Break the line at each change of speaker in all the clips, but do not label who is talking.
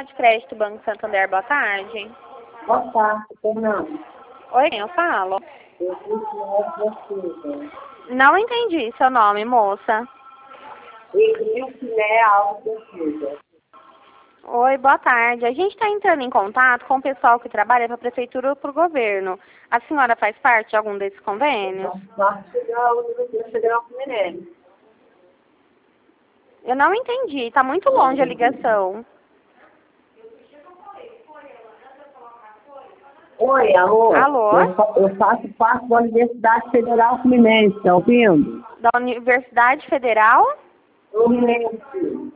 Unidade de Crédito Banco Santander, boa tarde.
Boa tarde, Fernando.
Oi, quem eu falo?
Eu disse
Não entendi seu nome, moça.
Edilciné Alves da Silva.
Oi, boa tarde. A gente está entrando em contato com o pessoal que trabalha para a Prefeitura ou para o governo. A senhora faz parte de algum desses convênios?
Parte da Universidade Federal Fluminense.
Eu não entendi, está muito longe a ligação.
Oi, alô?
Alô?
Eu faço parte da Universidade Federal Fluminense, tá ouvindo?
Da Universidade Federal?
Fluminense.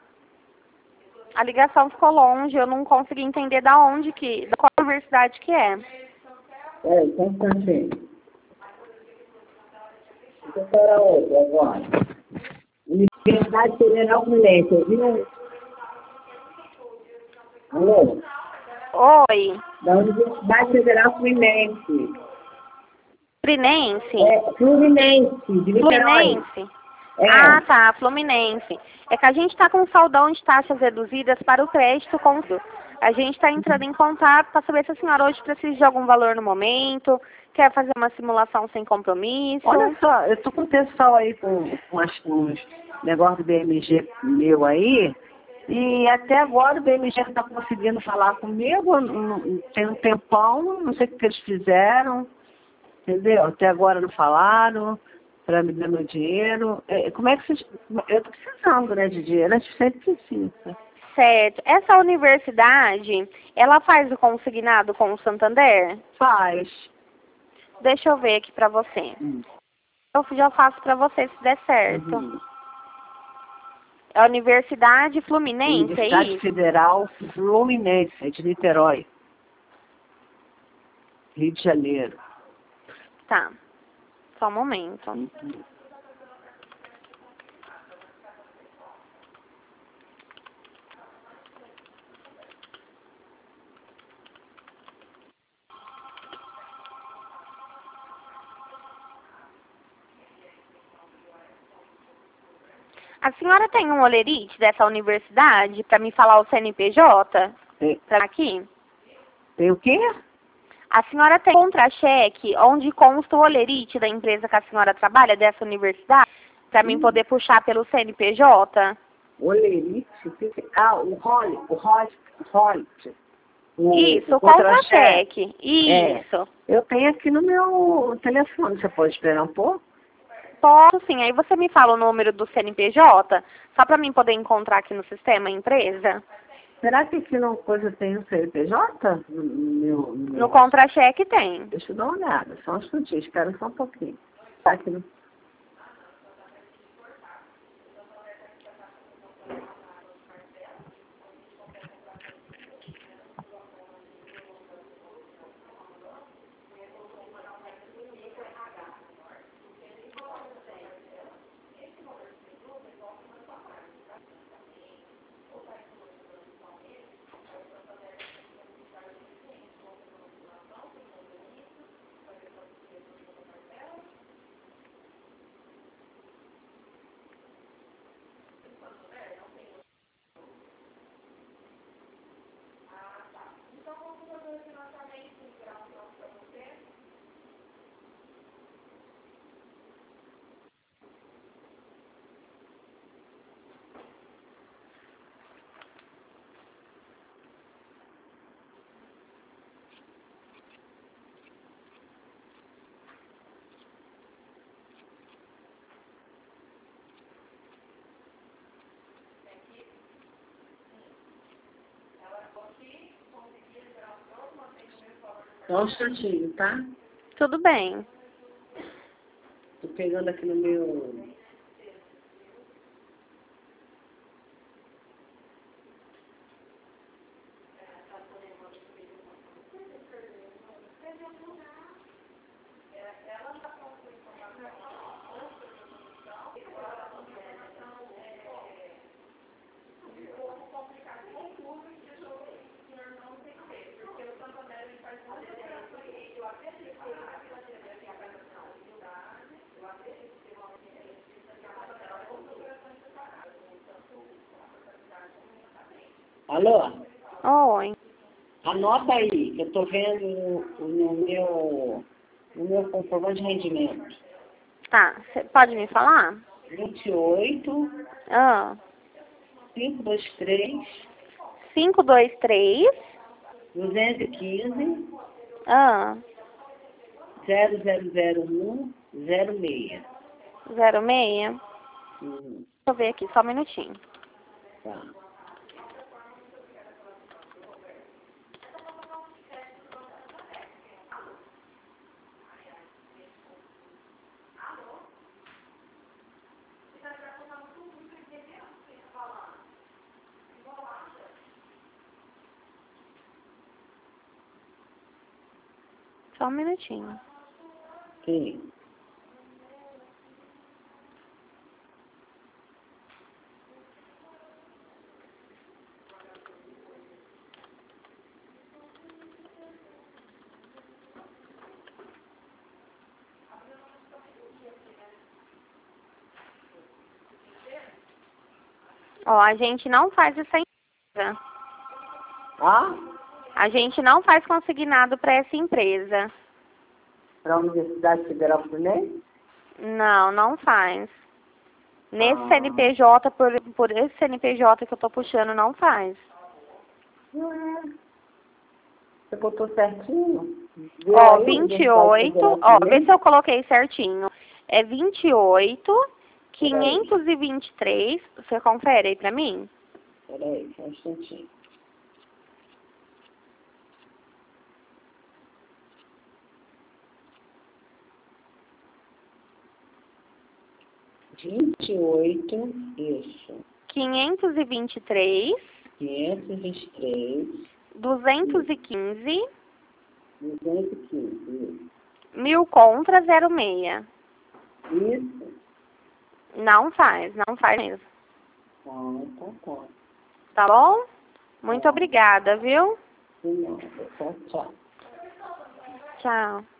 A ligação ficou longe, eu não consegui entender da qual universidade que é.
Só um instantinho. Deixa eu falar outra agora. Universidade Federal Fluminense, ouviu? Alô?
Oi,
Da Universidade Federal Fluminense.
Fluminense?
Fluminense, de Niterói.
Fluminense?
É.
Ah, tá, Fluminense. É que a gente está com um saldão de taxas reduzidas para o crédito com... A gente está entrando em contato para saber se a senhora hoje precisa de algum valor no momento, quer fazer uma simulação sem compromisso.
Olha só, eu tô com o pessoal aí com uns negócios do BMG meu aí, e até agora o BMG está conseguindo falar comigo, tem um tempão, não sei o que eles fizeram, entendeu? Até agora não falaram para me dar meu dinheiro. Como é que vocês... Eu tô precisando, né, de dinheiro, a gente sempre precisa.
Certo. Essa universidade, ela faz o consignado com o Santander?
Faz.
Deixa eu ver aqui para você. Eu já faço para você se der certo.
Uhum.
É a Universidade Fluminense,
Universidade
é isso?
Federal Fluminense, de Niterói, Rio de Janeiro.
Tá. Só um momento. A senhora tem um olerite dessa universidade para me falar o CNPJ? Pra aqui?
Tem o quê?
A senhora tem contra-cheque onde consta o olerite da empresa que a senhora trabalha, dessa universidade, para mim poder puxar pelo CNPJ?
Olerite? O Holt.
Isso, o contra-cheque.
É.
Isso.
Eu tenho aqui no meu telefone, você pode esperar um pouco?
Posso sim. Aí você me fala o número do CNPJ, só para mim poder encontrar aqui no sistema a empresa?
Será que aqui não coisa tem o CNPJ?
No contra-cheque tem.
Deixa eu dar uma olhada, só um instantinho, espera só um pouquinho. Tá aqui no... Só um instantinho, tá?
Tudo bem.
Tô pegando aqui no meu... Alô?
Oi.
Anota aí, que eu tô vendo no meu comprovante de rendimento.
Tá, você pode me falar?
28,
Ah,
523,
523.
215,
Ah,
0001, 06.
06.
Hum,
Deixa eu ver aqui, só um minutinho.
tá.
Só um minutinho.
Sim.
Ó, a gente não faz essa empresa.
Ah?
A gente não faz consignado para essa empresa.
Para a Universidade Federal Fluminense?
Não, não faz. Nesse
Ah.
CNPJ, por esse CNPJ que eu tô puxando, não faz.
Você botou certinho? Viu
Ó,
aí,
28, ó, vê se eu coloquei certinho. É 28, 523. Você confere aí pra mim?
Peraí, só um instantinho. Vinte e oito, isso.
523,
523,
215,
215, isso.
1000 contra 06.
Isso.
Não faz mesmo.
Tá.
Tá bom? Muito obrigada, viu?
De nada. Tchau, tchau.
Tchau.